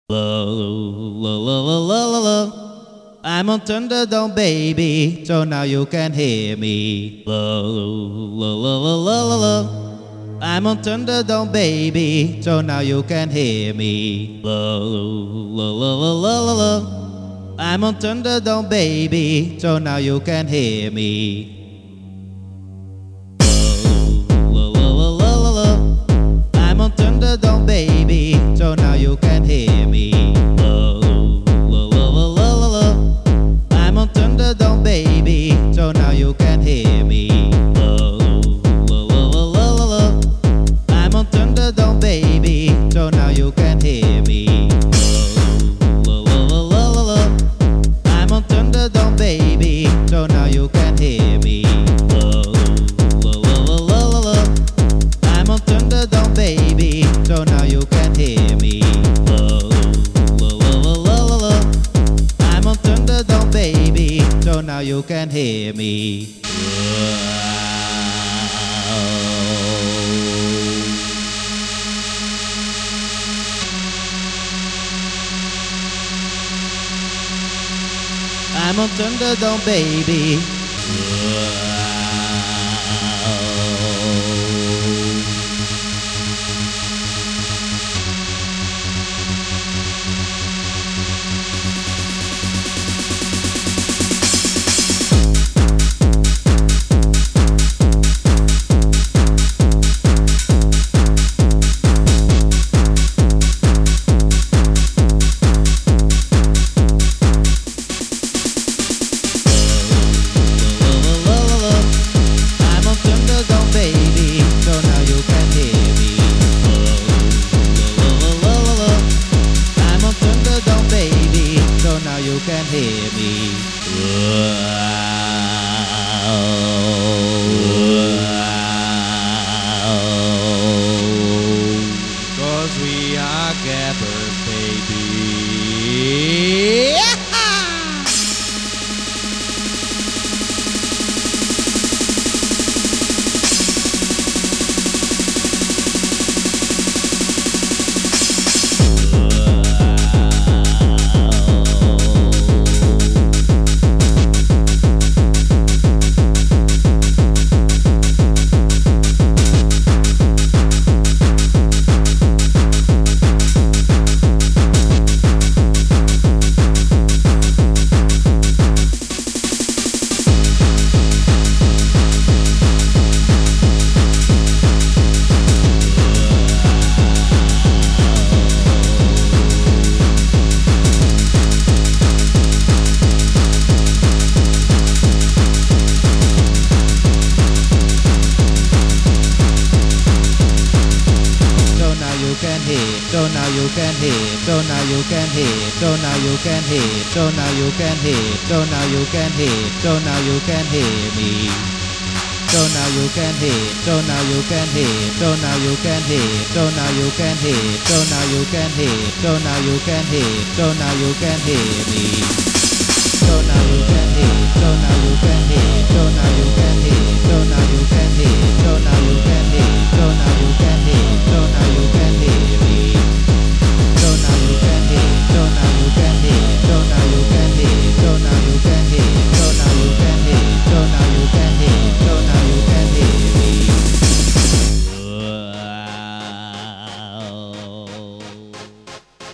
La, la, la, la, la, la, la. I'm on Thunderdome, baby, so now you can hear me. La, la, la, la, la, la, la. I'm on Thunderdome, baby, so now you can hear me. La, la, la, la, la, la, la. I'm on Thunderdome, baby, so now you can hear me. La, la, la, la, la, la. I'm on Thunderdome, baby, so now you can hear me. La, la, la, la, la, la, la. I'm on Thunderdome, baby, so now you can hear me. La, la, la, la, la, la, la. I'm on Thunderdome, baby, so now you can hear me. La, la, la, la, la, la. I'm on Thunderdome, baby, so now you can hear me. La, la, la, la, la, la, la. I'm on Thunderdome, baby, so now you can hear me. La, la, la, la, la, la, la. I'm on Thunderdome, baby, so now you can hear me. I'm on Thunderdome, baby. You can hear me. Cause we are gappers, baby. So now you can hear, so now you can hear, so now you can hear, so now you can hear, so now you can hear, so now you can hear me. So now you can hear, so now you can hear, so now you can hear, so now you can hear, so now you can hear, so now you can hear, so now you can hear me. So now you can hear, so now you can hear, so now you can hear, so now you can hear, so now you can hear, so now you can hear, so now you can hear me.